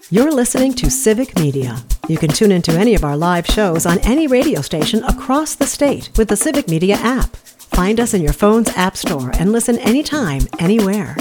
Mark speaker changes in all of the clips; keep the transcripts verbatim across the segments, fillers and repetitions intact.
Speaker 1: You're listening to Civic Media. You can tune into any of our live shows on any radio station across the state with the Civic Media app. Find us in your phone's app store and listen anytime, anywhere.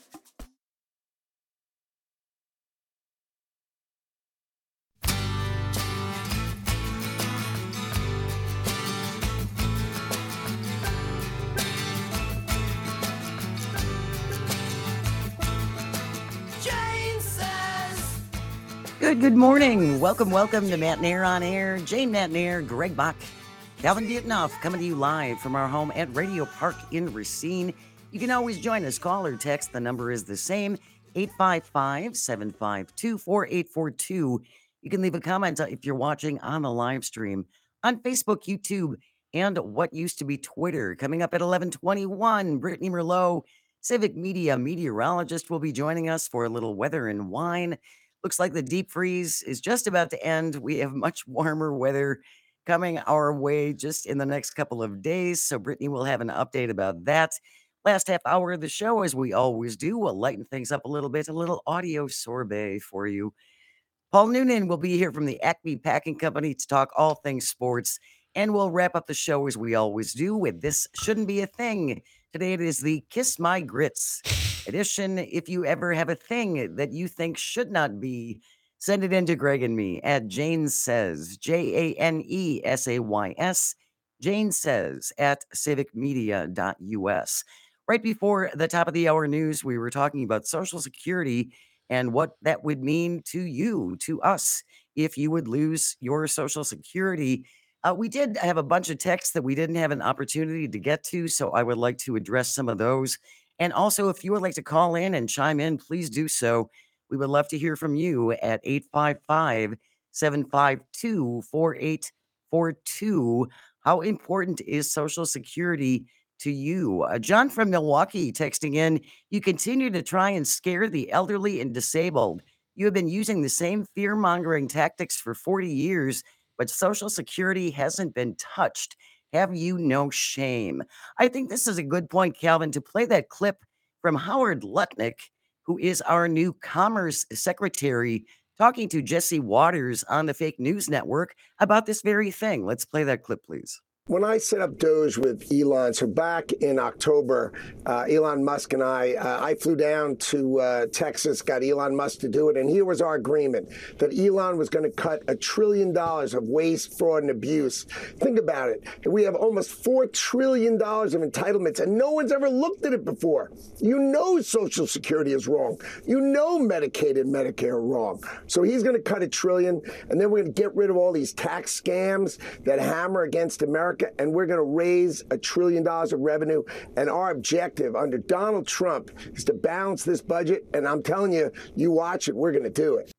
Speaker 2: Good, good morning. Welcome, welcome to Matt Nair on Air. Jane Matt Nair, Greg Bach, Calvin Dietnoff coming to you live from our home at Radio Park in Racine. You can always join us. Call or text. The number is the same, eight five five, seven five two, four eight four two. You can leave a comment if you're watching on the live stream on Facebook, YouTube, and what used to be Twitter. Coming up at eleven twenty-one, Brittany Merlot, Civic Media meteorologist, will be joining us for a little weather and wine. Looks like the deep freeze is just about to end. We have much warmer weather coming our way just in the next couple of days. So Brittany will have an update about that. Last half hour of the show, as we always do, we'll lighten things up a little bit, a little audio sorbet for you. Paul Noonan will be here from the Acme Packing Company to talk all things sports. And we'll wrap up the show as we always do with This Shouldn't Be a Thing. Today it is the Kiss My Grits edition. If you ever have a thing that you think should not be, send it in to Greg and me at Jane Says, J A N E S A Y S, Jane Says at civic media dot U S. Right before the top of the hour news, we were talking about Social Security and what that would mean to you, to us, if you would lose your Social Security. Uh, we did have a bunch of texts that we didn't have an opportunity to get to, so I would like to address some of those. And also, if you would like to call in and chime in, please do so. We would love to hear from you at eight five five, seven five two, four eight four two. How important is Social Security to you? Uh, John from Milwaukee texting in, you continue to try and scare the elderly and disabled. You have been using the same fear-mongering tactics for forty years, but Social Security hasn't been touched. Have you no shame? I think this is a good point, Calvin, to play that clip from Howard Lutnick, who is our new Commerce Secretary, talking to Jesse Waters on the Fake News Network about this very thing. Let's play that clip, please.
Speaker 3: When I set up Doge with Elon, so back in October, uh, Elon Musk and I, uh, I flew down to uh, Texas, got Elon Musk to do it, and here was our agreement, that Elon was going to cut a trillion dollars of waste, fraud, and abuse. Think about it. We have almost four trillion dollars of entitlements, and no one's ever looked at it before. You know Social Security is wrong. You know Medicaid and Medicare are wrong. So he's going to cut a trillion, and then we're going to get rid of all these tax scams that hammer against America. And we're going to raise a trillion dollars of revenue. And our objective under Donald Trump is to balance this budget. And I'm telling you, you watch it, we're going to do it.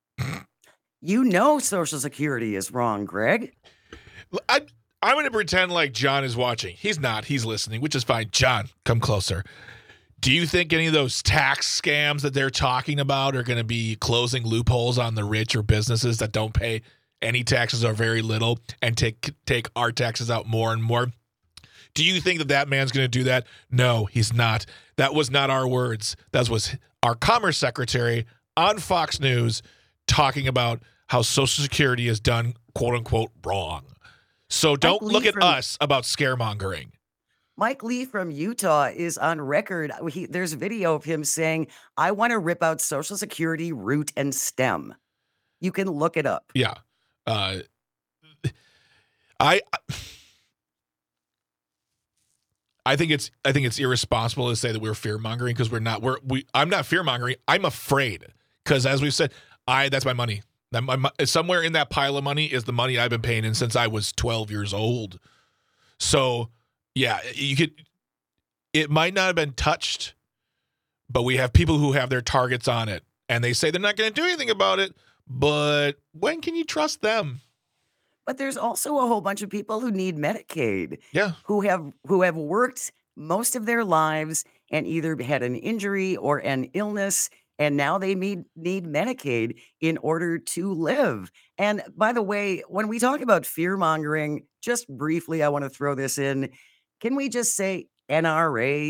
Speaker 2: You know Social Security is wrong, Greg.
Speaker 4: I, I'm going to pretend like John is watching. He's not. He's listening, which is fine. John, come closer. Do you think any of those tax scams that they're talking about are going to be closing loopholes on the rich or businesses that don't pay any taxes or very little and take take our taxes out more and more? Do you think that that man's going to do that? No, he's not. That was not our words. That was our Commerce Secretary on Fox News talking about how Social Security is done, quote unquote, wrong. So don't
Speaker 2: Mike
Speaker 4: look
Speaker 2: Lee
Speaker 4: at
Speaker 2: from,
Speaker 4: us about scaremongering.
Speaker 2: Mike Lee from Utah is on record. He, there's a video of him saying, I want to rip out Social Security root and stem. You can look it up.
Speaker 4: Yeah. Uh, I I think it's I think it's irresponsible to say that we're fear mongering, because we're not. We're we. I'm not fear mongering. I'm afraid, because as we've said, I that's my money. That my, my, somewhere in that pile of money is the money I've been paying in since I was twelve years old. So yeah, you could. It might not have been touched, but we have people who have their targets on it, and they say they're not going to do anything about it. But when can you trust them?
Speaker 2: But there's also a whole bunch of people who need Medicaid.
Speaker 4: Yeah.
Speaker 2: Who have who have worked most of their lives and either had an injury or an illness, and now they need, need Medicaid in order to live. And by the way, when we talk about fear mongering, just briefly, I want to throw this in. Can we just say N R A?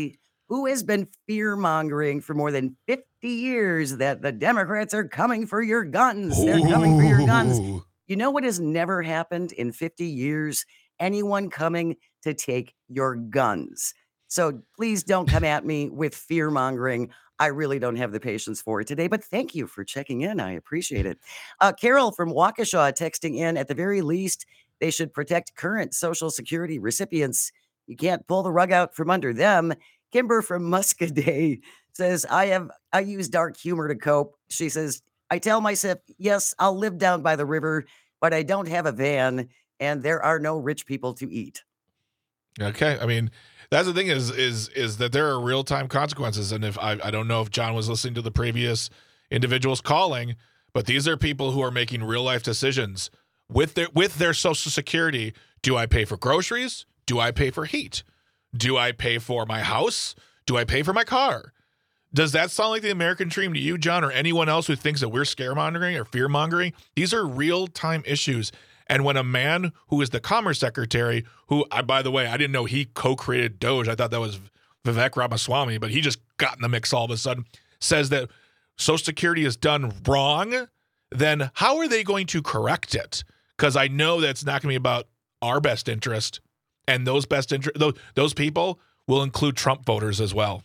Speaker 2: who has been fear-mongering for more than fifty years that the Democrats are coming for your guns. They're coming for your guns.
Speaker 4: Ooh.
Speaker 2: You know what has never happened in fifty years? Anyone coming to take your guns. So please don't come at me with fear-mongering. I really don't have the patience for it today, but thank you for checking in. I appreciate it. Uh, Carol from Waukesha texting in, at the very least, they should protect current Social Security recipients. You can't pull the rug out from under them. Kimber from Muscadet says, I have I use dark humor to cope. She says, I tell myself, yes, I'll live down by the river, but I don't have a van, and there are no rich people to eat.
Speaker 4: Okay. I mean, that's the thing is is is that there are real-time consequences. And if I, I don't know if John was listening to the previous individuals calling, but these are people who are making real-life decisions with their with their Social Security. Do I pay for groceries? Do I pay for heat? Do I pay for my house? Do I pay for my car? Does that sound like the American dream to you, John, or anyone else who thinks that we're scaremongering or fear-mongering? These are real-time issues. And when a man who is the Commerce Secretary, who, I, by the way, I didn't know he co-created Doge. I thought that was Vivek Ramaswamy, but he just got in the mix all of a sudden, says that Social Security is done wrong, then how are they going to correct it? Because I know that's not going to be about our best interest. And those best interest, those, those people will include Trump voters as well.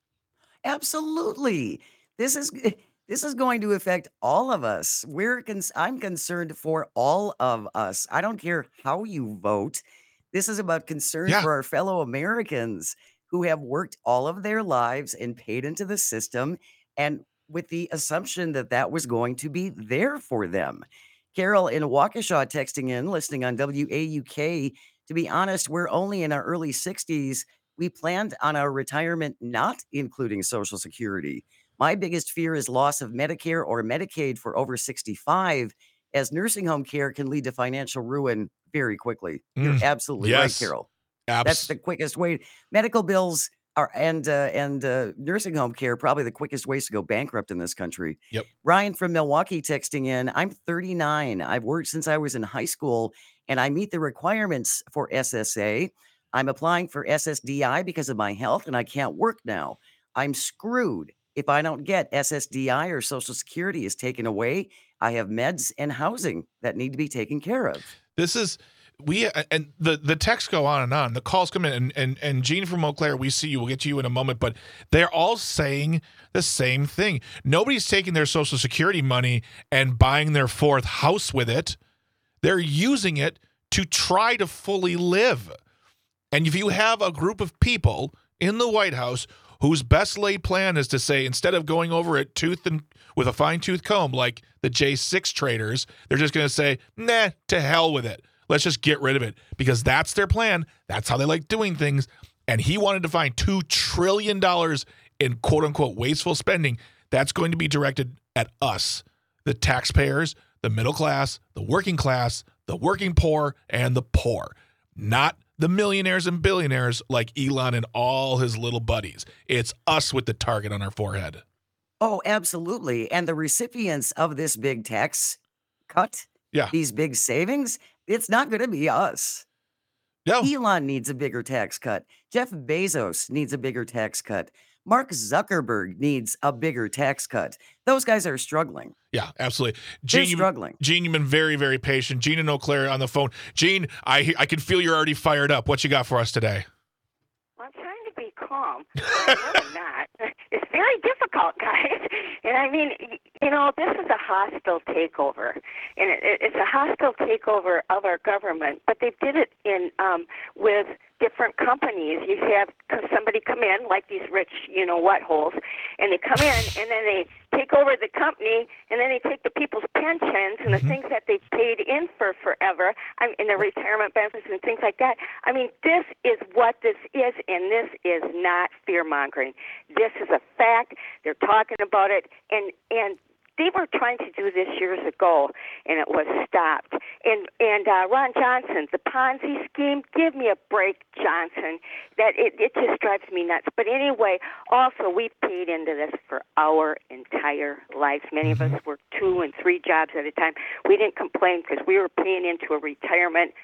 Speaker 2: Absolutely. This is this is going to affect all of us. We're cons- I'm concerned for all of us. I don't care how you vote. This is about concern
Speaker 4: Yeah.
Speaker 2: for our fellow Americans who have worked all of their lives and paid into the system, and with the assumption that that was going to be there for them. Carol in Waukesha texting in, listening on W A U K. To be honest, we're only in our early sixties. We planned on our retirement not including Social Security. My biggest fear is loss of Medicare or Medicaid for over sixty-five, as nursing home care can lead to financial ruin very quickly. You're
Speaker 4: Mm,
Speaker 2: absolutely
Speaker 4: yes.
Speaker 2: right, Carol. That's
Speaker 4: Abs-
Speaker 2: the quickest way. Medical bills are and uh, and uh, nursing home care probably the quickest ways to go bankrupt in this country.
Speaker 4: Yep.
Speaker 2: Ryan from Milwaukee texting in. I'm thirty-nine. I've worked since I was in high school, and I meet the requirements for S S A. I'm applying for S S D I because of my health, and I can't work now. I'm screwed if I don't get S S D I or Social Security is taken away. I have meds and housing that need to be taken care of.
Speaker 4: This is we and the the texts go on and on. The calls come in, and and and Gene from Eau Claire, we see you. We'll get to you in a moment, but they're all saying the same thing. Nobody's taking their Social Security money and buying their fourth house with it. They're using it to try to fully live. And if you have a group of people in the White House whose best laid plan is to say, instead of going over it tooth and with a fine tooth comb like the J six traders, they're just going to say, nah, to hell with it. Let's just get rid of it, because that's their plan. That's how they like doing things. And he wanted to find two trillion dollars in quote unquote wasteful spending. That's going to be directed at us, the taxpayers, the middle class, the working class, the working poor, and the poor, not the millionaires and billionaires like Elon and all his little buddies. It's us with the target on our forehead.
Speaker 2: Oh, absolutely. And the recipients of this big tax cut,
Speaker 4: Yeah.
Speaker 2: these big savings, it's not going to be us.
Speaker 4: No.
Speaker 2: Elon needs a bigger tax cut. Jeff Bezos needs a bigger tax cut. Mark Zuckerberg needs a bigger tax cut. Those guys are struggling.
Speaker 4: Yeah, absolutely.
Speaker 2: They're
Speaker 4: Gene, you-
Speaker 2: struggling.
Speaker 4: Gene, you've been very, very patient. Gene and Eau Claire on the phone. Gene, I I can feel you're already fired up. What you got for us today?
Speaker 5: Well, I'm trying to be calm. I know I'm not. It's very difficult, guys. And I mean, y- you know, this is a hostile takeover, and it, it- it's a hostile takeover of our government. But they did it in um, with different companies. You have c- somebody come in, like these rich, you know what holes, and they come in, and then they take over the company, and then they take the people's pensions and the things that they've paid in for forever, I mean, and their retirement benefits and things like that. I mean, this is what this is, and this is not fear-mongering. This is a fact. They're talking about it, and and they were trying to do this years ago, and it was stopped. And and uh, Ron Johnson, the Ponzi scheme, give me a break, Johnson. That it, it just drives me nuts. But anyway, also we paid into this for our entire lives. Many of us worked two and three jobs at a time. We didn't complain because we were paying into a retirement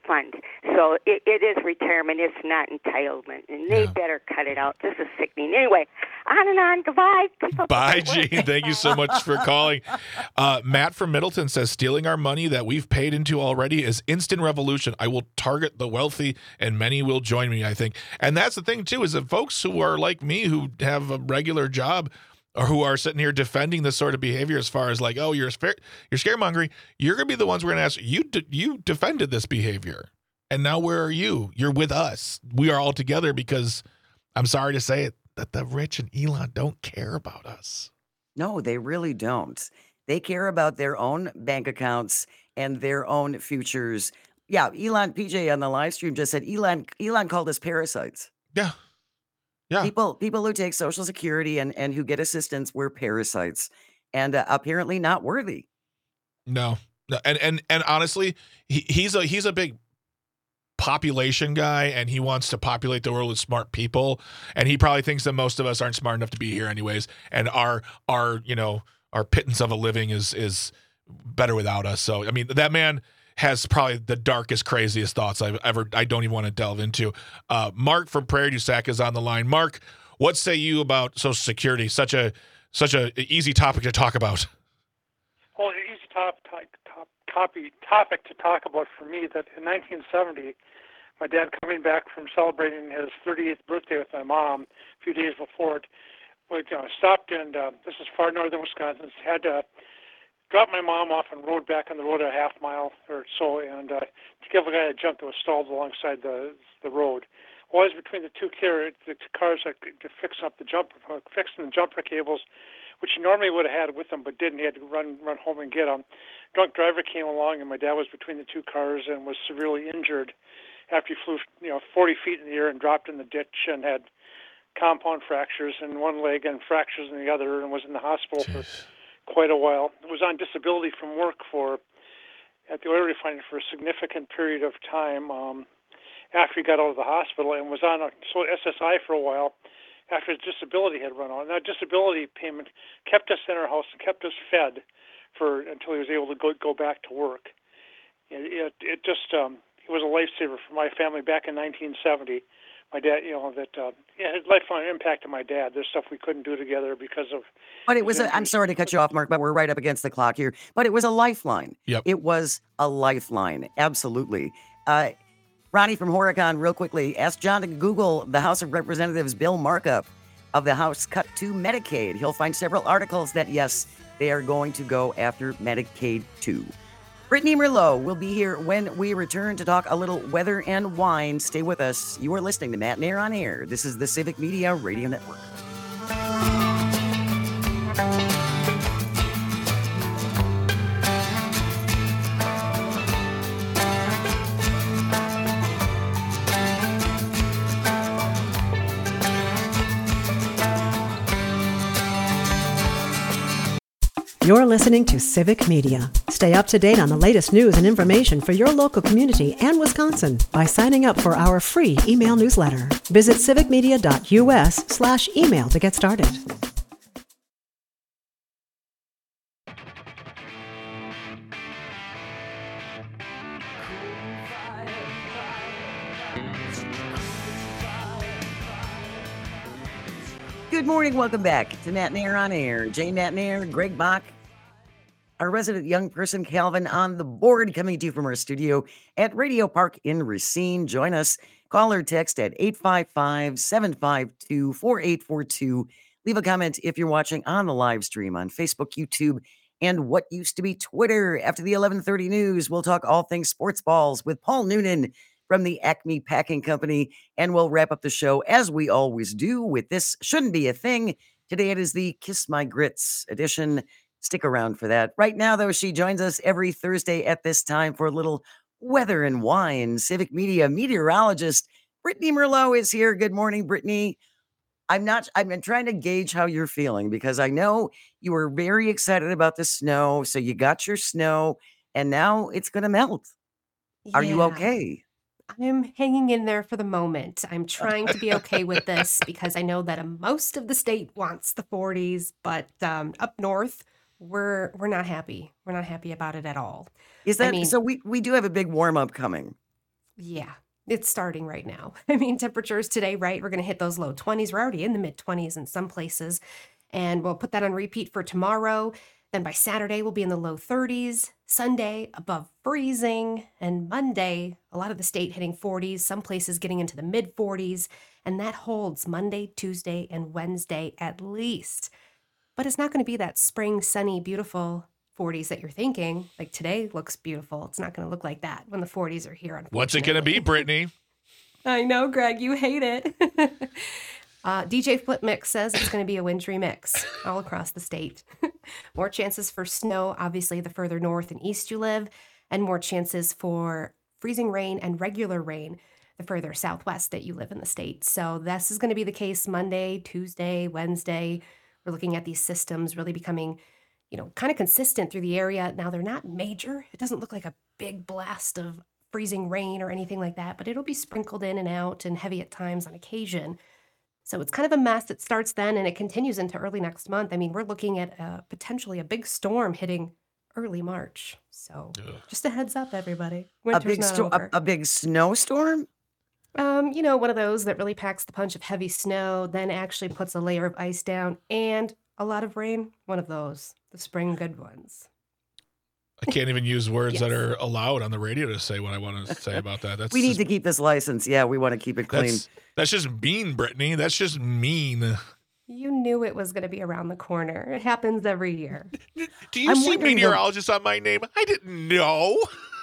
Speaker 5: fund. So it, it is retirement. It's not entitlement. And they
Speaker 4: Yeah.
Speaker 5: better cut it out. This is sickening. Anyway, on and on. Goodbye. Keep up
Speaker 4: Bye,
Speaker 5: the good
Speaker 4: Gene.
Speaker 5: work.
Speaker 4: Thank you so much for calling. Uh, Matt from Middleton says, stealing our money that we've paid into already is instant revolution. I will target the wealthy, and many will join me, I think. And that's the thing, too, is that folks who are like me, who have a regular job, or who are sitting here defending this sort of behavior as far as like, oh, you're scar- you're scaremongering, you're going to be the ones we're going to ask, you de- you defended this behavior, and now where are you? You're with us. We are all together because, I'm sorry to say it, that the rich and Elon don't care about us.
Speaker 2: No, they really don't. They care about their own bank accounts and their own futures. Yeah, Elon, P J on the live stream just said Elon Elon called us parasites.
Speaker 4: Yeah. Yeah.
Speaker 2: People people who take Social Security and, and who get assistance were parasites and uh, apparently not worthy.
Speaker 4: No. No. And and and honestly, he, he's a he's a big population guy, and he wants to populate the world with smart people, and he probably thinks that most of us aren't smart enough to be here anyways, and our our you know our pittance of a living is is better without us. So I mean, that man has probably the darkest, craziest thoughts I've ever I don't even want to delve into. uh Mark from Prairie du Sac is on the line. Mark, what say you about Social Security? Such a such a easy topic to talk about.
Speaker 6: Well, an easy top, top, top, topic, topic to talk about for me that in nineteen seventy, my dad coming back from celebrating his thirty-eighth birthday with my mom a few days before it, we, you know, stopped in, uh, this is far northern Wisconsin, had to drop my mom off and rode back on the road a half mile or so, and uh, to give a guy a jump that was stalled alongside the the road. Well, I was between the two car, the two cars that to fix up the jumper, uh, fixing the jumper cables, which he normally would have had with him, but didn't. He had to run run home and get them. Drunk driver came along, and my dad was between the two cars and was severely injured after he flew, you know, forty feet in the air and dropped in the ditch and had compound fractures in one leg and fractures in the other, and was in the hospital
Speaker 4: Jeez.
Speaker 6: for quite a while. Was on disability from work for at the oil refinery for a significant period of time um, after he got out of the hospital, and was on a, so S S I for a while after his disability had run out. And that disability payment kept us in our house and kept us fed for until he was able to go go back to work. It it, it just um, he was a lifesaver for my family back in nineteen seventy. My dad, you know, that uh, yeah, it had lifelong impact on my dad. There's stuff we couldn't do together because of.
Speaker 2: But it was, a, I'm sorry to cut you off, Mark, but we're right up against the clock here. But it was a lifeline.
Speaker 4: Yep.
Speaker 2: It was a lifeline. Absolutely. Uh, Ronnie from Horicon, real quickly, asked John to Google the House of Representatives bill markup of the House cut to Medicaid. He'll find several articles that, yes, they are going to go after Medicaid too. Brittany Merlot will be here when we return to talk a little weather and wine. Stay with us. You are listening to Matt Nair on Air. This is the Civic Media Radio Network.
Speaker 1: You're listening to Civic Media. Stay up to date on the latest news and information for your local community and Wisconsin by signing up for our free email newsletter. Visit civicmedia.us slash email to get started.
Speaker 2: Good morning. Welcome back to Matt Nair on Air. Jane Matt Nair, Greg Bach, our resident young person, Calvin, on the board, coming to you from our studio at Radio Park in Racine. Join us. Call or text at eight five five, seven five two, four eight four two. Leave a comment if you're watching on the live stream on Facebook, YouTube, and what used to be Twitter. After the eleven thirty news, we'll talk all things sports balls with Paul Noonan from the Acme Packing Company, and we'll wrap up the show, as we always do, with This Shouldn't Be a Thing. Today it is the Kiss My Grits edition. Stick around for that. Right now, though, she joins us every Thursday at this time for a little weather and wine. Civic Media meteorologist Brittany Merlot is here. Good morning, Brittany. I'm not, I've been trying to gauge how you're feeling because I know you were very excited about the snow. So you got your snow and now it's going to melt. Are you
Speaker 7: Yeah,
Speaker 2: okay?
Speaker 7: I'm hanging in there for the moment. I'm trying to be okay with this because I know that uh, most of the state wants the forties, but um, up north, we're we're not happy. We're not happy about it at all.
Speaker 2: Is
Speaker 7: I
Speaker 2: that
Speaker 7: mean,
Speaker 2: so? We, we do have a big warm up coming.
Speaker 7: Yeah, it's starting right now. I mean, temperatures today, right? We're going to hit those low twenties. We're already in the mid twenties in some places. And we'll put that on repeat for tomorrow. Then by Saturday, we'll be in the low thirties. Sunday, above freezing. And Monday, a lot of the state hitting forties, some places getting into the mid forties. And that holds Monday, Tuesday, and Wednesday at least. But it's not going to be that spring, sunny, beautiful forties that you're thinking. Like today looks beautiful. It's not going to look like that when the forties are here.
Speaker 4: What's it going to be, Brittany?
Speaker 7: I know, Greg, you hate it. uh, D J Flip Mix says it's going to be a wintry mix all across the state. More chances for snow, obviously, the further north and east you live, and more chances for freezing rain and regular rain the further southwest that you live in the state. So this is going to be the case Monday, Tuesday, Wednesday. We're looking at these systems really becoming, you know, kind of consistent through the area. Now, they're not major. It doesn't look like a big blast of freezing rain or anything like that, but it'll be sprinkled in and out and heavy at times on occasion. So it's kind of a mess. It starts then and it continues into early next month. I mean, we're looking at uh, potentially a big storm hitting early March. So Ugh. Just a heads up, everybody. Winter's
Speaker 2: a big
Speaker 7: not
Speaker 2: sto-
Speaker 7: over.
Speaker 2: A, a big snowstorm?
Speaker 7: Um, you know, one of those that really packs the punch of heavy snow, then actually puts a layer of ice down and a lot of rain. One of those, the spring good ones.
Speaker 4: I can't even use words
Speaker 7: Yes.
Speaker 4: that are allowed on the radio to say what I want to say about that. That's
Speaker 2: We need
Speaker 4: just,
Speaker 2: to keep this license. Yeah, we want to keep it clean.
Speaker 4: that's, that's just mean, Brittany. That's just mean.
Speaker 7: You knew it was going to be around the corner. It happens every year.
Speaker 4: Do you
Speaker 2: I'm
Speaker 4: see
Speaker 2: wondering
Speaker 4: meteorologists on my name? I didn't know.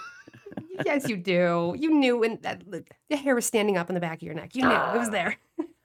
Speaker 7: Yes, you do. You knew when that, the hair was standing up in the back of your neck. You knew it was there.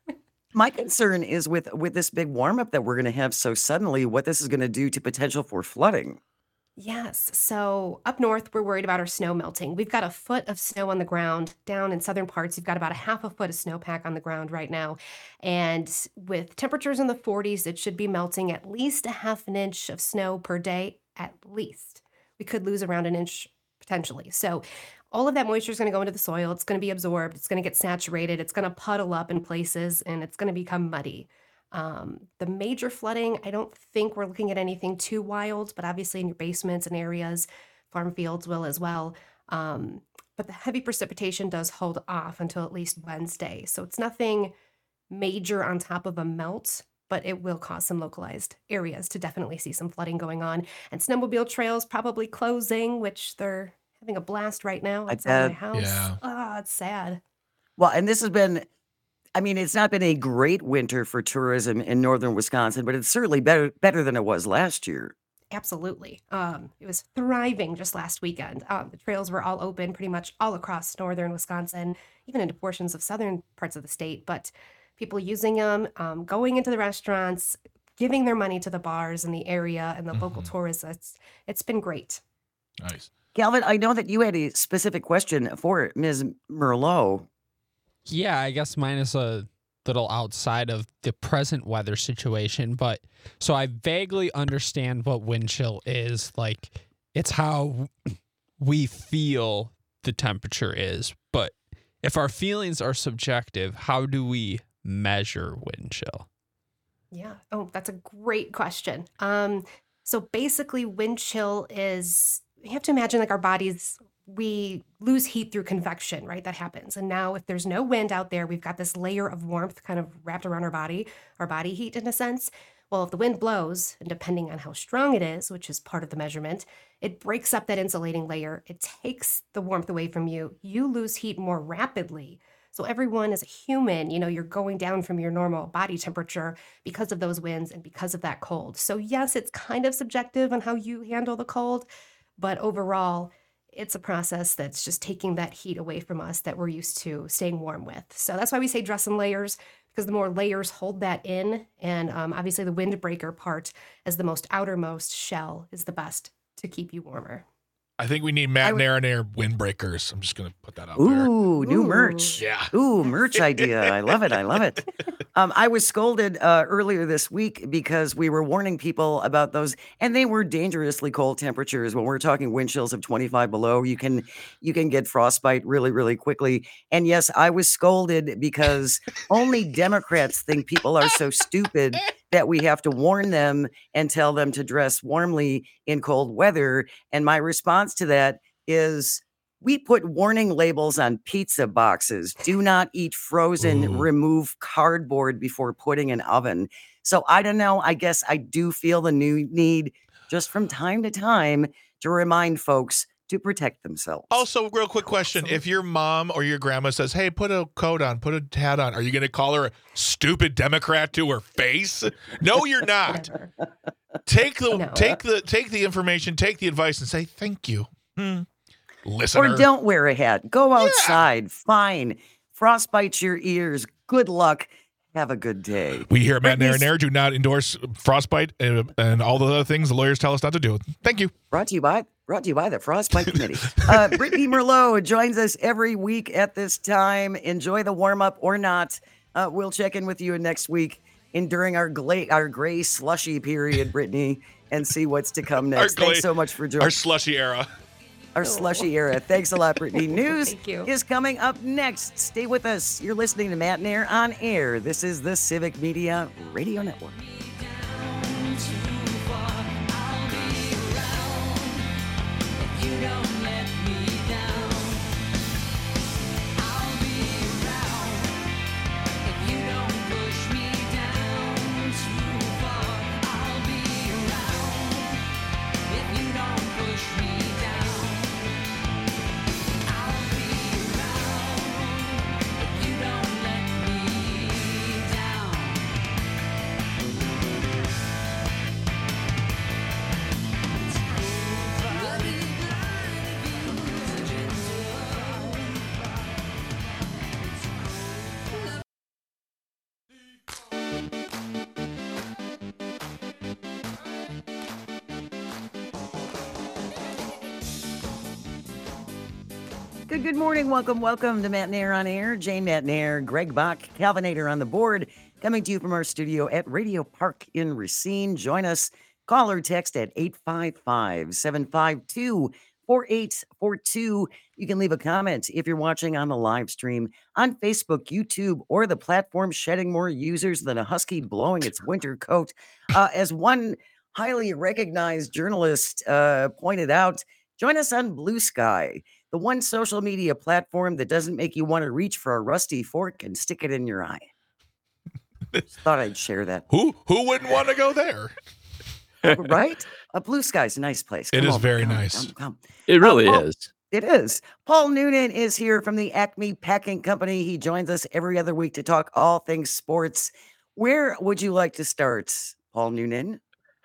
Speaker 2: My concern is with with this big warm up that we're going to have so suddenly, what this is going to do to potential for flooding.
Speaker 7: Yes. So up north, we're worried about our snow melting. We've got a foot of snow on the ground. Down in southern parts, you've got about a half a foot of snowpack on the ground right now. And with temperatures in the forties, it should be melting at least a half an inch of snow per day, at least. We could lose around an inch potentially. So all of that moisture is going to go into the soil. It's going to be absorbed. It's going to get saturated. It's going to puddle up in places, and it's going to become muddy. Um, the major flooding, I don't think we're looking at anything too wild, but obviously in your basements and areas, farm fields will as well. Um, but the heavy precipitation does hold off until at least Wednesday. So it's nothing major on top of a melt, but it will cause some localized areas to definitely see some flooding going on. And snowmobile trails probably closing, which they're having a blast right now
Speaker 2: I
Speaker 7: outside my
Speaker 2: bet.
Speaker 7: house.
Speaker 4: Yeah.
Speaker 7: Oh, it's sad.
Speaker 2: Well, and this has been, I mean, it's not been a great winter for tourism in northern Wisconsin, but it's certainly better better than it was last year.
Speaker 7: Absolutely. Um, it was thriving just last weekend. Um, the trails were all open pretty much all across northern Wisconsin, even into portions of southern parts of the state. But people using them, um, going into the restaurants, giving their money to the bars in the area and the local
Speaker 4: Mhm.
Speaker 7: tourists. It's, it's been great.
Speaker 4: Nice.
Speaker 2: Calvin, I know that you had a specific question for Miz Merlot.
Speaker 8: Yeah, I guess mine is a little outside of the present weather situation, but so I vaguely understand what wind chill is. Like, it's how we feel the temperature is, but if our feelings are subjective, how do we measure wind chill?
Speaker 7: Yeah. Oh, that's a great question. Um, so basically, wind chill is, you have to imagine like our bodies, we lose heat through convection, right? That happens. And now if there's no wind out there, we've got this layer of warmth kind of wrapped around our body, our body heat in a sense. Well, if the wind blows, and depending on how strong it is, which is part of the measurement, it breaks up that insulating layer. It takes the warmth away from you. You lose heat more rapidly. So everyone as a human, you know, you're going down from your normal body temperature because of those winds and because of that cold. So yes, it's kind of subjective on how you handle the cold, but overall, it's a process that's just taking that heat away from us that we're used to staying warm with. So that's why we say dress in layers, because the more layers hold that in. And um, obviously the windbreaker part as the most outermost shell is the best to keep you warmer.
Speaker 4: I think we need Matt
Speaker 2: would-
Speaker 4: Nair and Air windbreakers. I'm just going to put that out there.
Speaker 2: Ooh, new
Speaker 7: Ooh.
Speaker 2: merch.
Speaker 4: Yeah.
Speaker 2: Ooh, merch idea. I love it. I love it. Um, I was scolded uh, earlier this week because we were warning people about those, and they were dangerously cold temperatures. When we're talking wind chills of twenty-five below, you can you can get frostbite really, really quickly. And yes, I was scolded because only Democrats think people are so stupid that we have to warn them and tell them to dress warmly in cold weather. And my response to that is, We put warning labels on pizza boxes. Do not eat frozen,
Speaker 4: Ooh.
Speaker 2: remove cardboard before putting in oven. So I don't know. I guess I do feel the new need just from time to time to remind folks to protect themselves.
Speaker 4: Also, real quick question. If your mom or your grandma says, hey, put a coat on, put a hat on, are you going to call her a stupid Democrat to her face? No, you're not. Take the
Speaker 7: No.
Speaker 4: take the take the information, take the advice, and say thank you. Hmm. Listener.
Speaker 2: Or don't wear a hat. Go outside. Fine. Frostbite your ears. Good luck. Have a good day.
Speaker 4: We here at Matt Nair
Speaker 2: Brittany's-
Speaker 4: and Air do not endorse frostbite and, and all the other things the lawyers tell us not to do. Thank you.
Speaker 2: Brought to you by brought to you by the Frostbite Committee. Uh, Brittany Merlot joins us every week at this time. Enjoy the warm up or not. Uh, we'll check in with you next week and during our gla- our gray slushy period, Brittany, and see what's to come next.
Speaker 4: gla-
Speaker 2: Thanks so much for joining
Speaker 4: Our slushy era.
Speaker 2: our slushy era. Thanks a lot, Brittany. News
Speaker 7: Thank you.
Speaker 2: is coming up next. Stay with us. You're listening to Matt Nair on Air. This is the Civic Media Radio Network. Good, good morning. Welcome, welcome to Matt Nair on Air. Jane Matt Nair, Greg Bach, Calvinator on the board, coming to you from our studio at Radio Park in Racine. Join us. Call or text at eight five five, seven five two, four eight four two. You can leave a comment if you're watching on the live stream on Facebook, YouTube, or the platform shedding more users than a husky blowing its winter coat. Uh, as one highly recognized journalist uh, pointed out, join us on Blue Sky, the one social media platform that doesn't make you want to reach for a rusty fork and stick it in your eye. Just thought I'd share that.
Speaker 4: Who who wouldn't want to go there?
Speaker 2: Right? A Blue Sky's a nice place.
Speaker 4: It
Speaker 2: Come
Speaker 4: is
Speaker 2: over,
Speaker 4: very
Speaker 2: come,
Speaker 4: nice.
Speaker 2: come, come.
Speaker 9: It really
Speaker 2: Uh, Paul-
Speaker 9: is.
Speaker 2: It is. Paul Noonan is here from the Acme Packing Company. He joins us every other week to talk all things sports. Where would you like to start, Paul Noonan?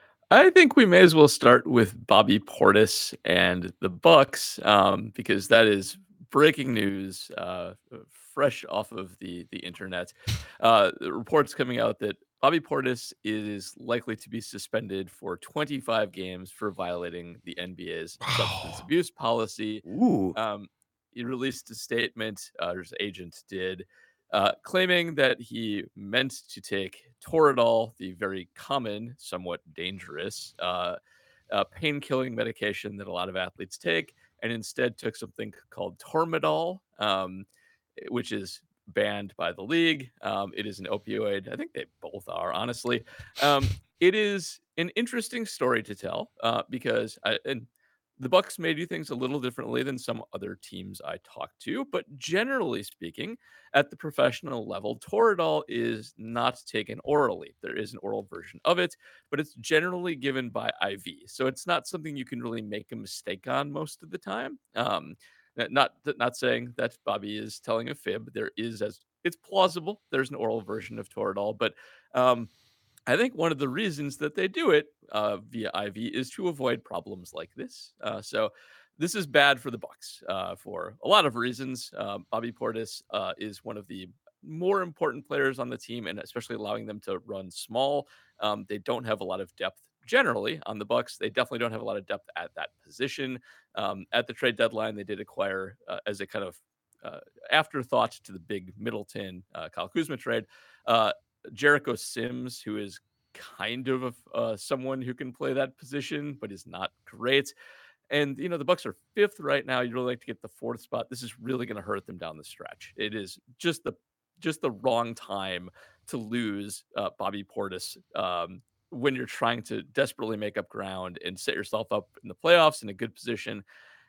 Speaker 9: I think we may as well start with Bobby Portis and the Bucks, um, because that is breaking news, uh, fresh off of the the internet. Uh, the reports coming out that Bobby Portis is likely to be suspended for twenty-five games for violating the N B A's substance abuse policy.
Speaker 2: Ooh.
Speaker 9: Um, he released a statement, uh, his agent did, uh, claiming that he meant to take Toradol, the very common, somewhat dangerous uh, uh, pain-killing medication that a lot of athletes take, and instead took something called Tormadol, um, which is banned by the league. Um, it is an opioid. I think they both are, honestly. Um, it is an interesting story to tell uh, because I, and the Bucks may do things a little differently than some other teams I talk to, but generally speaking, at the professional level, Toradol is not taken orally. There is an oral version of it, but it's generally given by I V. So it's not something you can really make a mistake on most of the time. Um, not not saying that Bobby is telling a fib. There is, as it's plausible, there's an oral version of Toradol, but um, I think one of the reasons that they do it uh, via I V is to avoid problems like this. Uh, so this is bad for the Bucks uh, for a lot of reasons. Uh, Bobby Portis uh, is one of the more important players on the team, and especially allowing them to run small. Um, they don't have a lot of depth generally on the Bucks. They definitely don't have a lot of depth at that position. Um, at the trade deadline, they did acquire uh, as a kind of uh, afterthought to the big Middleton uh, Kyle Kuzma trade. Uh, Jericho Sims, who is kind of uh, someone who can play that position, but is not great. And, you know, the Bucks are fifth right now. You'd really like to get the fourth spot. This is really going to hurt them down the stretch. It is just the just the wrong time to lose uh, Bobby Portis um, when you're trying to desperately make up ground and set yourself up in the playoffs in a good position.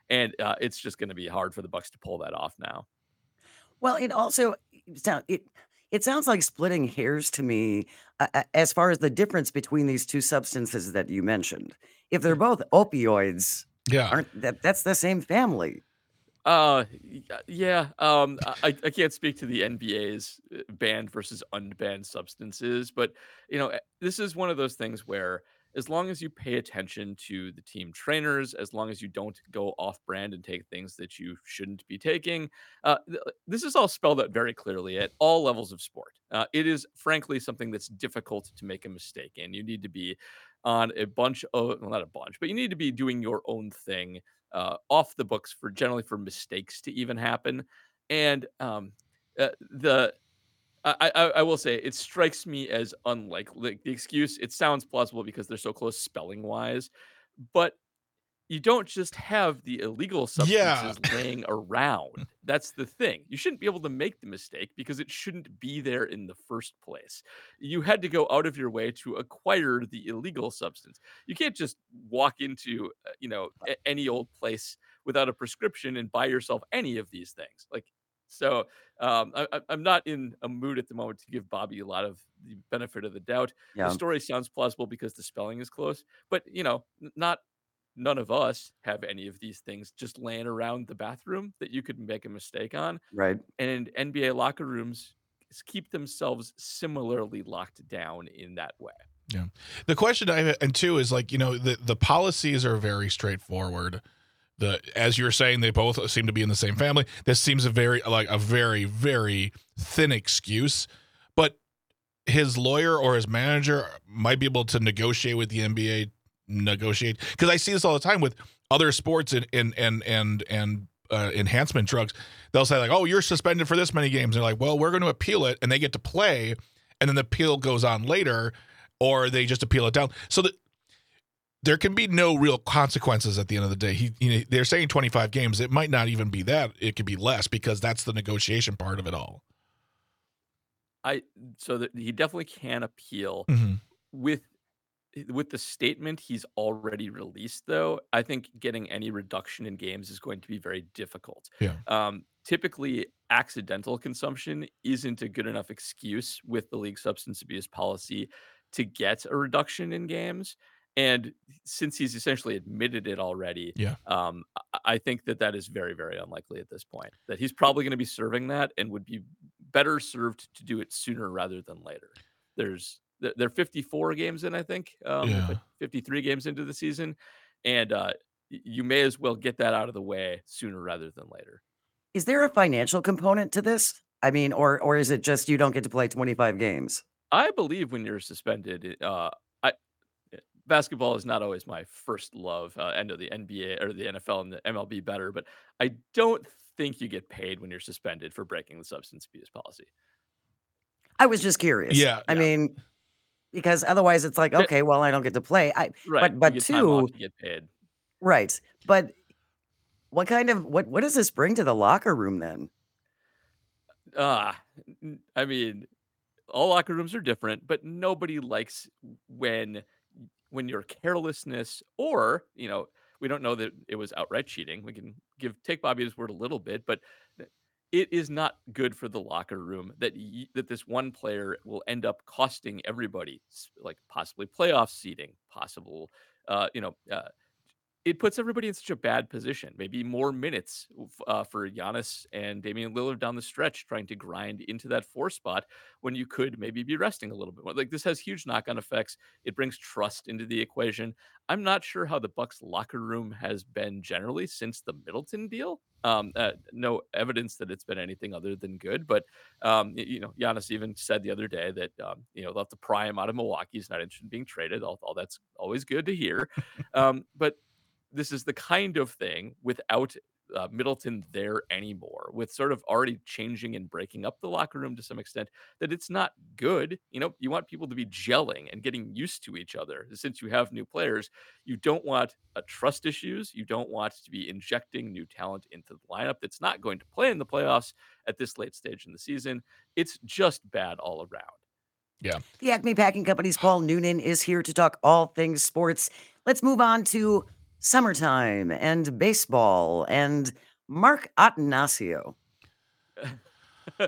Speaker 9: and uh, it's just going to be hard for the Bucks to pull that off now.
Speaker 2: Well, it also sound it it sounds like splitting hairs to me, uh, uh, as far as the difference between these two substances that you mentioned. If they're both opioids,
Speaker 4: Yeah.
Speaker 2: aren't that that's the same family?
Speaker 9: Uh, y- uh, yeah. Um, I, I can't speak to the N B A's uh, banned versus unbanned substances, but you know, eh, this is one of those things where, as long as you pay attention to the team trainers, as long as you don't go off brand and take things that you shouldn't be taking, uh, th- this is all spelled out very clearly at all levels of sport. Uh, it is frankly something that's difficult to make a mistake in. You need to be on a bunch of, well, not a bunch, but you need to be doing your own thing uh, off the books for generally for mistakes to even happen. And um, uh, the I, I I will say it strikes me as unlikely. Like, the excuse, it sounds plausible because they're so close spelling wise, but you don't just have the illegal
Speaker 4: Yeah.
Speaker 9: substances laying around. That's the thing. You shouldn't be able to make the mistake because it shouldn't be there in the first place. You had to go out of your way to acquire the illegal substance. You can't just walk into, uh, you know, a- any old place without a prescription and buy yourself any of these things. Like, so um, I, I- I'm not in a mood at the moment to give Bobby a lot of the benefit of the doubt. The
Speaker 2: Yeah.
Speaker 9: story sounds plausible because the spelling is close, but you know, n- not none of us have any of these things just laying around the bathroom that you could make a mistake on.
Speaker 2: Right.
Speaker 9: And N B A locker rooms s- keep themselves similarly locked down in that way.
Speaker 4: Yeah. The question I have, and two, is like, you know, the, the policies are very straightforward. The, as you're saying, they both seem to be in the same family. This seems a very, like a very, very thin excuse, but his lawyer or his manager might be able to negotiate with the N B A, negotiate. Cause I see this all the time with other sports and, and, and, and, and, uh, enhancement drugs. They'll say like, oh, you're suspended for this many games. They're like, well, we're going to appeal it, and they get to play, and then the appeal goes on later, or they just appeal it down. So that there can be no real consequences at the end of the day. He, you know, they're saying twenty-five games. It might not even be that. It could be less because that's the negotiation part of it all.
Speaker 9: I so that he definitely can appeal
Speaker 4: Mhm.
Speaker 9: with with the statement he's already released. Though I think getting any reduction in games is going to be very difficult.
Speaker 4: Yeah.
Speaker 9: Um, typically, accidental consumption isn't a good enough excuse with the league substance abuse policy to get a reduction in games. And since he's essentially admitted it already,
Speaker 4: Yeah.
Speaker 9: um, I I think that that is very, very unlikely at this point. That he's probably going to be serving that and would be better served to do it sooner rather than later. There's th- they're fifty-four games in, I think, um,
Speaker 4: Yeah.
Speaker 9: like fifty-three games into the season, and uh, y- you may as well get that out of the way sooner rather than later.
Speaker 2: Is there a financial component to this? I mean, or or is it just you don't get to play twenty-five games?
Speaker 9: I believe when you're suspended, it, uh, I eh, basketball is not always my first love. Uh, I know the N B A or the N F L and the M L B better, but I don't think you get paid when you're suspended for breaking the substance abuse policy.
Speaker 2: I was just curious.
Speaker 4: Yeah.
Speaker 2: I
Speaker 9: Yeah.
Speaker 2: mean, because otherwise it's like,
Speaker 9: Yeah.
Speaker 2: okay, well, I don't get to play. I
Speaker 9: Right.
Speaker 2: but
Speaker 9: You
Speaker 2: but
Speaker 9: get time off,
Speaker 2: two,
Speaker 9: you get paid.
Speaker 2: right. But what kind of what what does this bring to the locker room then?
Speaker 9: Ah, n- I mean, all locker rooms are different, but nobody likes when when your carelessness, or you know, we don't know that it was outright cheating. We can give take Bobby's word a little bit, but th- it is not good for the locker room that y- that this one player will end up costing everybody, s- like possibly playoff seeding, possible, uh, you know. Uh, it puts everybody in such a bad position. Maybe more minutes f- uh, for Giannis and Damian Lillard down the stretch, trying to grind into that four spot when you could maybe be resting a little bit more. Like, this has huge knock-on effects. It brings trust into the equation. I'm not sure how the Bucks locker room has been generally since the Middleton deal. Um, uh, no evidence that it's been anything other than good. But um, y- you know, Giannis even said the other day that um, you know, they'll have to pry him out of Milwaukee. He's not interested in being traded. All, all that's always good to hear. Um, but this is the kind of thing without uh, Middleton there anymore, with sort of already changing and breaking up the locker room to some extent, that it's not good. You know, you want people to be gelling and getting used to each other. Since you have new players, you don't want uh, trust issues. You don't want to be injecting new talent into the lineup that's not going to play in the playoffs at this late stage in the season. It's just bad all around.
Speaker 4: Yeah.
Speaker 2: The Acme Packing Company's Paul Noonan is here to talk all things sports. Let's move on to summertime and baseball and Mark Attanasio.
Speaker 9: um,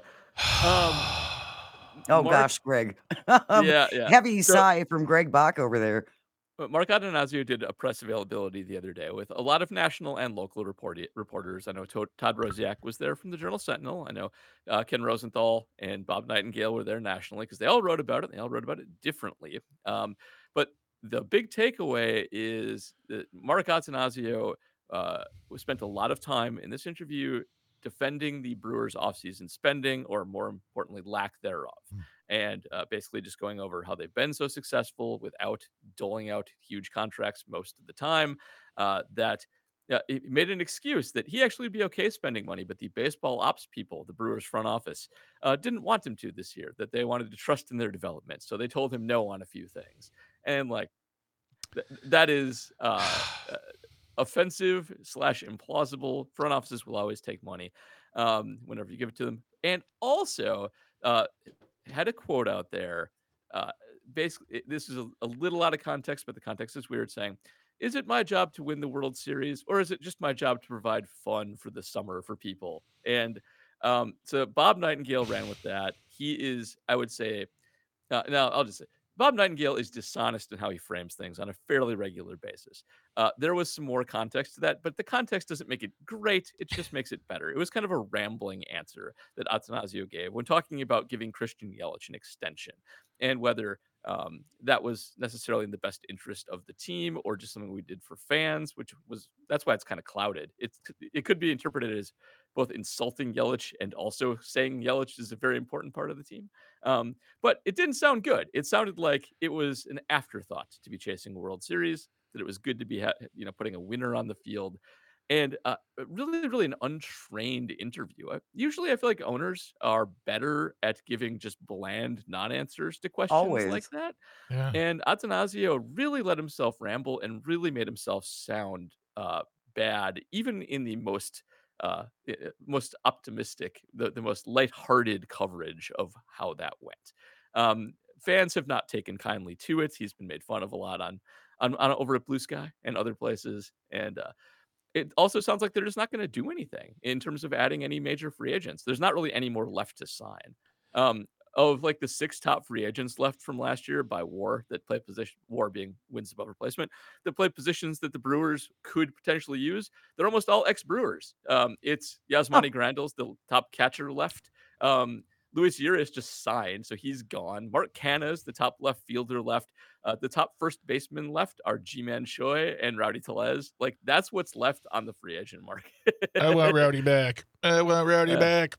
Speaker 2: Oh
Speaker 9: Mark,
Speaker 2: gosh, Greg. Um,
Speaker 9: yeah, yeah.
Speaker 2: Heavy
Speaker 9: So
Speaker 2: sigh from Greg Bach over there.
Speaker 9: uh, Mark Attanasio did a press availability the other day with a lot of national and local report- reporters. I know To- Todd Rosiak was there from the Journal Sentinel. I know uh, Ken Rosenthal and Bob Nightingale were there nationally because they all wrote about it. They all wrote about it differently. Um, but the big takeaway is that Mark Attanasio uh, spent a lot of time in this interview defending the Brewers' offseason spending, or more importantly, lack thereof. And uh, basically just going over how they've been so successful without doling out huge contracts most of the time. Uh, that uh, he made an excuse that he actually would be okay spending money, but the baseball ops people, the Brewers front office, uh, didn't want him to this year, that they wanted to trust in their development. So they told him no on a few things. And like, th- that is uh, uh, offensive slash implausible. Front offices will always take money um, whenever you give it to them. And also, uh, had a quote out there. Uh, basically, it- this is a, a little out of context, but the context is weird. Saying, "Is it my job to win the World Series, or is it just my job to provide fun for the summer for people?" And um, so Bob Nightingale ran with that. He is, I would say, uh, now I'll just say, Bob Nightingale is dishonest in how he frames things on a fairly regular basis. Uh, there was some more context to that, but the context doesn't make it great. It just makes it better. It was kind of a rambling answer that Attanasio gave when talking about giving Christian Yelich an extension and whether um, that was necessarily in the best interest of the team or just something we did for fans, which was that's why it's kind of clouded. It's it could be interpreted as both insulting Yelich and also saying Yelich is a very important part of the team. Um, but it didn't sound good. It sounded like it was an afterthought to be chasing a World Series, that it was good to be, ha- you know, putting a winner on the field, and uh, really, really an untrained interview. I, usually, I feel like owners are better at giving just bland non-answers to questions
Speaker 2: Always.
Speaker 9: like that.
Speaker 4: Yeah.
Speaker 9: And Attanasio really let himself ramble and really made himself sound uh, bad, even in the most uh, i- i- most optimistic, the, the most lighthearted coverage of how that went. Um, fans have not taken kindly to it. He's been made fun of a lot on, on, on over at Blue Sky and other places. And uh, it also sounds like they're just not going to do anything in terms of adding any major free agents. There's not really any more left to sign. Um, of like the six top free agents left from last year by WAR that play position, WAR being wins above replacement, that play positions that the Brewers could potentially use, they're almost all ex-Brewers. Um, it's Yasmani Grandal's the top catcher left. Um, Luis Urias just signed, so he's gone. Mark Canna's the top left fielder left. Uh, the top first baseman left are G-Man Choi and Rowdy Tellez. Like, that's what's left on the free agent market.
Speaker 4: I want Rowdy back. I want Rowdy
Speaker 9: Yeah.
Speaker 4: back.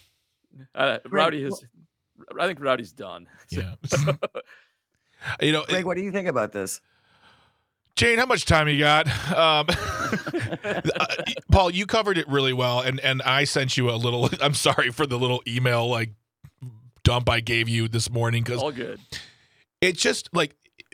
Speaker 9: Uh,
Speaker 2: Greg,
Speaker 9: Rowdy has, I think Rowdy's done.
Speaker 4: Yeah. You know,
Speaker 2: Greg, what do you think about this?
Speaker 4: Jane, how much time you got? Um, uh, Paul, you covered it really well, and and I sent you a little. I'm sorry for the little email like dump I gave you this morning because
Speaker 9: all good.
Speaker 4: It just like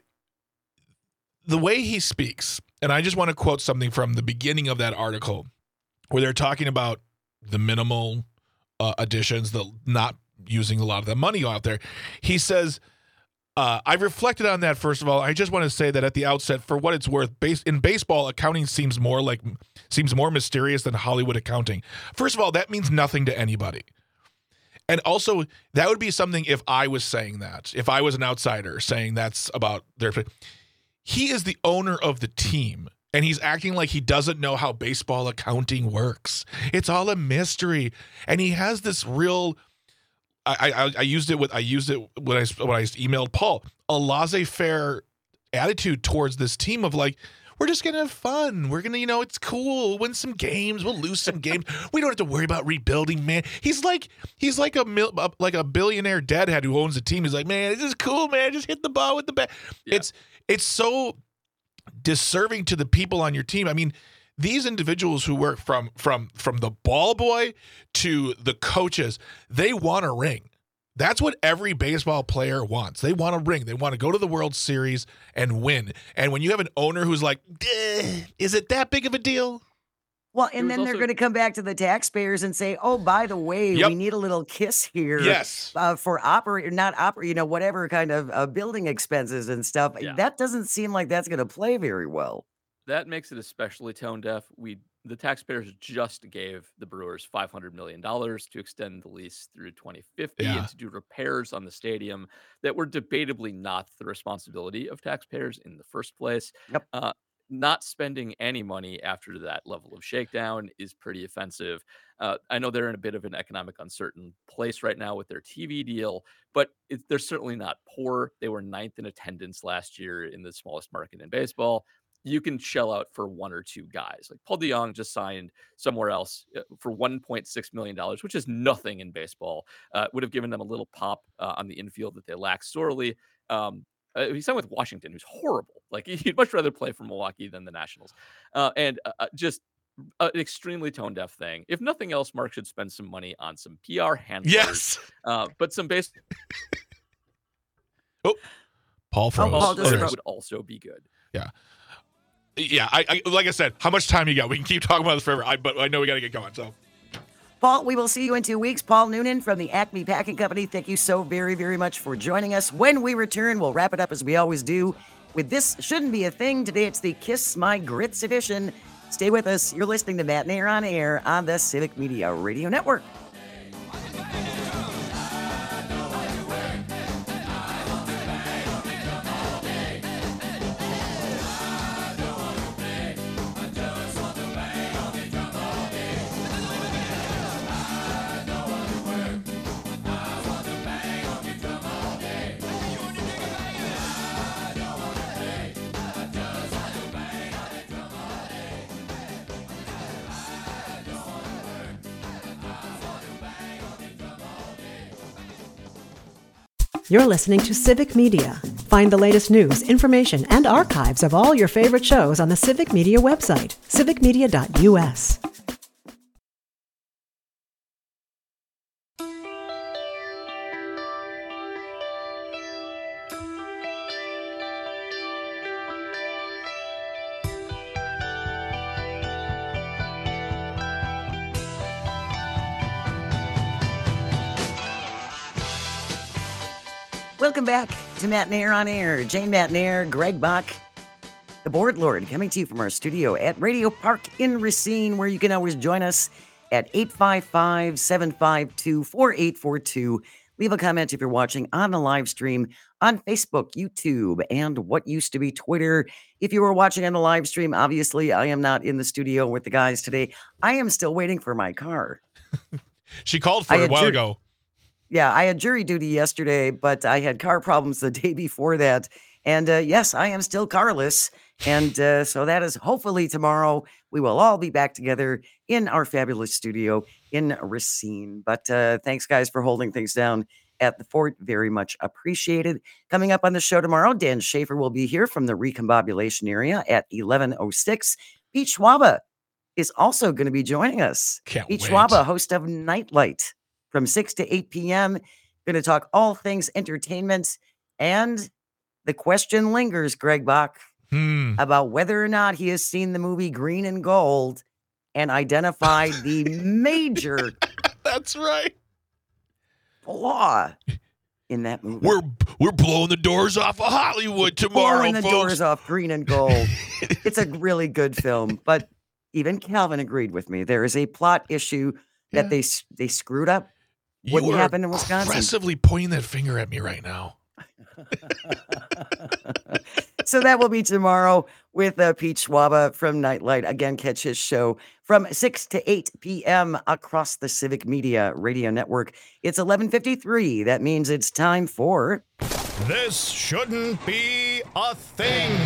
Speaker 4: the way he speaks, and I just want to quote something from the beginning of that article where they're talking about the minimal uh, additions, the not using a lot of the money out there. He says. Uh, I've reflected on that. First of all, I just want to say that at the outset, for what it's worth, base, in baseball, accounting seems more like seems more mysterious than Hollywood accounting. First of all, that means nothing to anybody, and also that would be something if I was saying that, if I was an outsider saying that's about their. He is the owner of the team, and he's acting like he doesn't know how baseball accounting works. It's all a mystery, and he has this real. I, I I used it with I used it when I when I emailed Paul, a laissez-faire attitude towards this team of like, we're just gonna have fun. We're gonna, you know, it's cool. Win some games. We'll lose some games. We don't have to worry about rebuilding, man. He's like he's like a mil, like a billionaire deadhead who owns a team. He's like, man, this is cool, man. Just hit the ball with the bat. Yeah. It's it's so disserving to the people on your team. I mean, these individuals who work from from from the ball boy to the coaches, they want a ring. That's what every baseball player wants. They want a ring. They want to go to the World Series and win. And when you have an owner who's like, is it that big of a deal?
Speaker 2: Well, and then also, they're going to come back to the taxpayers and say, oh, by the way, yep. we need a little kiss here.
Speaker 4: Yes.
Speaker 2: Uh, for operate, not operate, you know, whatever kind of uh, building expenses and stuff. Yeah. That doesn't seem like that's going to play very well.
Speaker 9: that makes it especially tone deaf. We the taxpayers just gave the Brewers five hundred million dollars to extend the lease through twenty fifty
Speaker 4: Yeah.
Speaker 9: and to do repairs on the stadium that were debatably not the responsibility of taxpayers in the first place.
Speaker 2: Yep.
Speaker 9: Uh, not spending any money after that level of shakedown is pretty offensive. Uh, I know they're in a bit of an economic uncertain place right now with their T V deal, but it, they're certainly not poor. They were ninth in attendance last year in the smallest market in baseball. You can shell out for one or two guys. Like Paul DeJong just signed somewhere else uh, for one point six million dollars, which is nothing in baseball. Uh, would have given them a little pop uh, on the infield that they lack sorely. Um, uh, he signed with Washington, who's horrible. Like he'd much rather play for Milwaukee than the Nationals. Uh, and uh, uh, just an extremely tone deaf thing. If nothing else, Mark should spend some money on some P R handlers.
Speaker 4: Yes.
Speaker 9: Uh, but some base.
Speaker 4: Oh, Paul froze.
Speaker 2: Paul
Speaker 9: Paul
Speaker 2: just
Speaker 4: There it
Speaker 2: froze.
Speaker 4: is.
Speaker 9: would also be good.
Speaker 4: Yeah. Yeah, I, I like I said, how much time you got? We can keep talking about this forever, I, but I know we got to get going. So,
Speaker 2: Paul, we will see you in two weeks. Paul Noonan from the Acme Packing Company. Thank you so very, very much for joining us. When we return, we'll wrap it up as we always do with This Shouldn't Be a Thing. Today it's the Kiss My Grits edition. Stay with us. You're listening to Matt Nair on Air on the Civic Media Radio Network.
Speaker 1: You're listening to Civic Media. Find the latest news, information, and archives of all your favorite shows on the Civic Media website, civic media dot u s.
Speaker 2: Welcome back to Matt Nair on Air. Jane Matt Nair, Greg Bach, the Board Lord, coming to you from our studio at Radio Park in Racine, where you can always join us at eight five five, seven five two, four eight four two. Leave a comment if you're watching on the live stream on Facebook, YouTube, and what used to be Twitter. If you were watching on the live stream, obviously I am not in the studio with the guys today. I am still waiting for my car.
Speaker 4: she called for
Speaker 2: I
Speaker 4: it a
Speaker 2: had
Speaker 4: while
Speaker 2: ju-
Speaker 4: ago.
Speaker 2: Yeah, I had jury duty yesterday, but I had car problems the day before that. And uh, yes, I am still carless. And uh, so that is hopefully tomorrow we will all be back together in our fabulous studio in Racine. But uh, thanks, guys, for holding things down at the fort. Very much appreciated. Coming up on the show tomorrow, Dan Schaefer will be here from the recombobulation area at eleven oh six. Pete Schwaba is also going to be joining us.
Speaker 4: Can't
Speaker 2: Pete
Speaker 4: wait.
Speaker 2: Schwaba, host of Nightlight. From six to eight p.m., going to talk all things entertainment. And the question lingers, Greg Bach,
Speaker 4: Hmm.
Speaker 2: about whether or not he has seen the movie Green and Gold and identified the major
Speaker 4: That's right.
Speaker 2: flaw in that movie.
Speaker 4: We're we're blowing the doors off of Hollywood tomorrow,
Speaker 2: blowing the
Speaker 4: folks.
Speaker 2: doors off Green and Gold. It's a really good film, but even Calvin agreed with me. There is a plot issue that
Speaker 4: Yeah.
Speaker 2: they s- they screwed up.
Speaker 4: You
Speaker 2: Wouldn't
Speaker 4: are
Speaker 2: happen in Wisconsin.
Speaker 4: aggressively pointing that finger at me right now.
Speaker 2: So that will be tomorrow with uh, Pete Schwaba from Nightlight. Again, catch his show from six to eight p.m. across the Civic Media Radio Network. It's eleven fifty-three. That means it's time for...
Speaker 10: This shouldn't be a thing.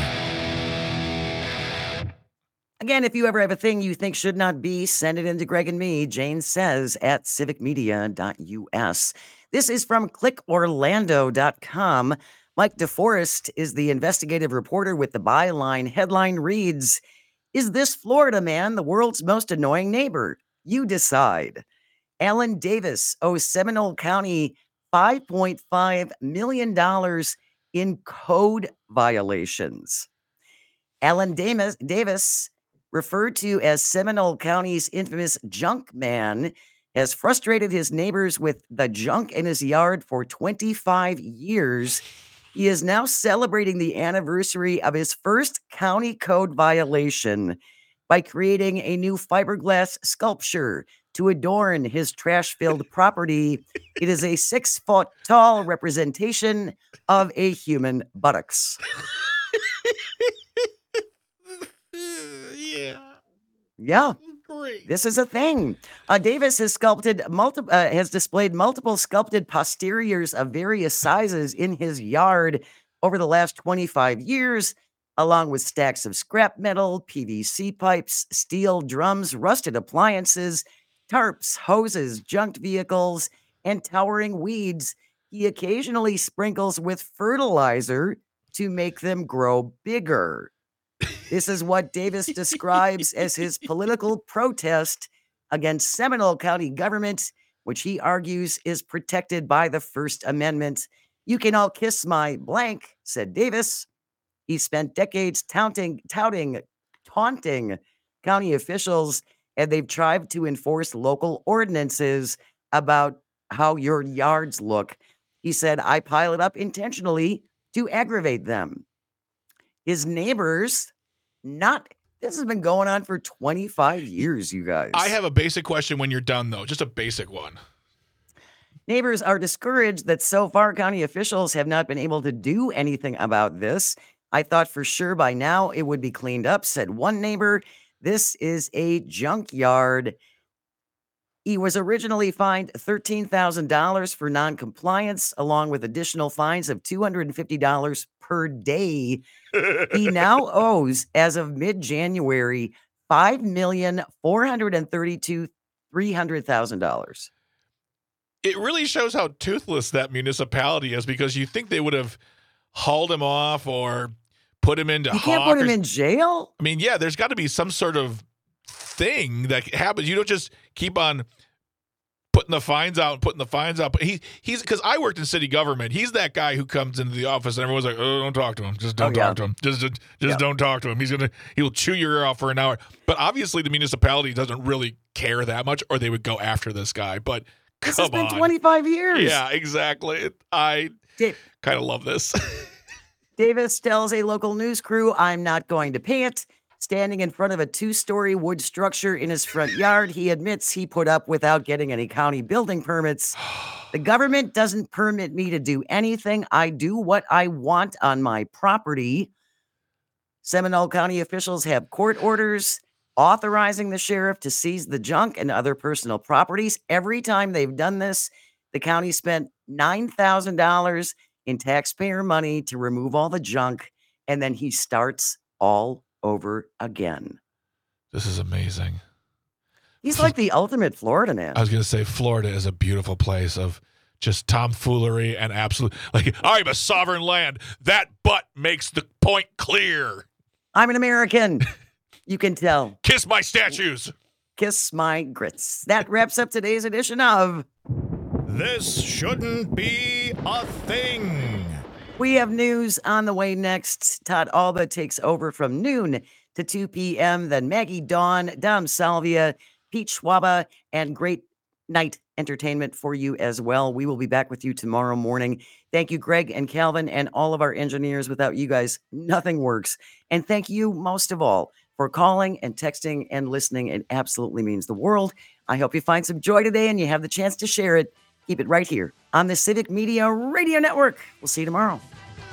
Speaker 2: Again, if you ever have a thing you think should not be, send it in to Greg and me, Jane says, at civic media dot u s. This is from click orlando dot com. Mike DeForest is the investigative reporter with the byline. Headline reads, "Is this Florida man the world's most annoying neighbor? You decide." Alan Davis owes Seminole County five point five million dollars in code violations. Alan Davis, Davis, referred to as Seminole County's infamous junk man, has frustrated his neighbors with the junk in his yard for twenty-five years He is now celebrating the anniversary of his first county code violation by creating a new fiberglass sculpture to adorn his trash-filled property. It is a six-foot-tall representation of a human buttocks.
Speaker 4: Yeah.
Speaker 2: Yeah.
Speaker 4: Great.
Speaker 2: This is a thing. Uh, Davis has sculpted multiple, uh, has displayed multiple sculpted posteriors of various sizes in his yard over the last twenty-five years, along with stacks of scrap metal, P V C pipes, steel drums, rusted appliances, tarps, hoses, junked vehicles, and towering weeds. He occasionally sprinkles with fertilizer to make them grow bigger. This is what Davis describes as his political protest against Seminole County government, which he argues is protected by the First Amendment. You can all kiss my blank, said Davis. He spent decades touting, touting, taunting county officials, and they've tried to enforce local ordinances about how your yards look. He said, I pile it up intentionally to aggravate them. His neighbors, not, this has been going on for twenty-five years, you guys.
Speaker 4: I have a basic question when you're done, though. Just a basic one.
Speaker 2: Neighbors are discouraged that so far county officials have not been able to do anything about this. I thought for sure by now it would be cleaned up, said one neighbor. This is a junkyard. He was originally fined thirteen thousand dollars for noncompliance, along with additional fines of two hundred fifty dollars per day. He now owes, as of mid-January, five million four hundred thirty-two thousand three hundred dollars.
Speaker 4: It really shows how toothless that municipality is, because you think they would have hauled him off or put him into
Speaker 2: You can't
Speaker 4: hawk
Speaker 2: put him
Speaker 4: or-
Speaker 2: in jail?
Speaker 4: I mean, yeah, there's got to be some sort of thing that happens. You don't just keep on putting the fines out and putting the fines out. But he he's because I worked in city government. He's that guy who comes into the office and everyone's like, "Oh, don't talk to him. Just don't
Speaker 2: Oh, yeah.
Speaker 4: talk to him. Just just, just
Speaker 2: Yeah.
Speaker 4: don't talk to him. He's gonna he'll chew your ear off for an hour." But obviously, the municipality doesn't really care that much, or they would go after this guy. But
Speaker 2: This
Speaker 4: come
Speaker 2: has been
Speaker 4: on,
Speaker 2: twenty-five years.
Speaker 4: yeah, exactly. I
Speaker 2: Dave,
Speaker 4: kind of love this.
Speaker 2: Davis tells a local news crew, I'm not going to pay it. Standing in front of a two-story wood structure in his front yard, he admits he put up without getting any county building permits. The government doesn't permit me to do anything. I do what I want on my property. Seminole County officials have court orders authorizing the sheriff to seize the junk and other personal properties. Every time they've done this, the county spent nine thousand dollars in taxpayer money to remove all the junk, and then he starts all over again.
Speaker 4: This is amazing.
Speaker 2: He's like the ultimate Florida man.
Speaker 4: I was going to say Florida is a beautiful place of just tomfoolery and absolute, like, I'm a sovereign land. That butt makes the point clear.
Speaker 2: I'm an American. You can tell.
Speaker 4: Kiss my statues.
Speaker 2: Kiss my grits. That wraps up today's edition of
Speaker 10: This shouldn't be a thing.
Speaker 2: We Have News on the way next. Todd Alba takes over from noon to two p.m. Then Maggie Dawn, Dom Salvia, Pete Schwaba, and great night entertainment for you as well. We will be back with you tomorrow morning. Thank you, Greg and Calvin, and all of our engineers. Without you guys, nothing works. And thank you most of all for calling and texting and listening. It absolutely means the world. I hope you find some joy today and you have the chance to share it. Keep it right here on the Civic Media Radio Network. We'll see you tomorrow.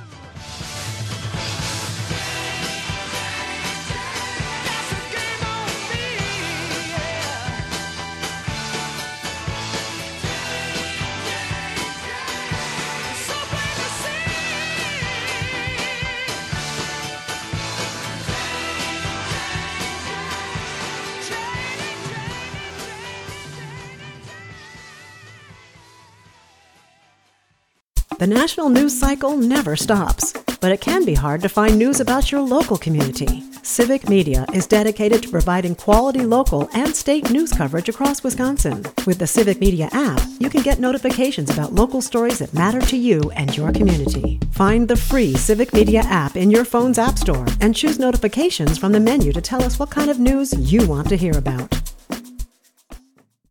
Speaker 1: The national news cycle never stops, but it can be hard to find news about your local community. Civic Media is dedicated to providing quality local and state news coverage across Wisconsin. With the Civic Media app, you can get notifications about local stories that matter to you and your community. Find the free Civic Media app in your phone's app store and choose notifications from the menu to tell us what kind of news you want to hear about.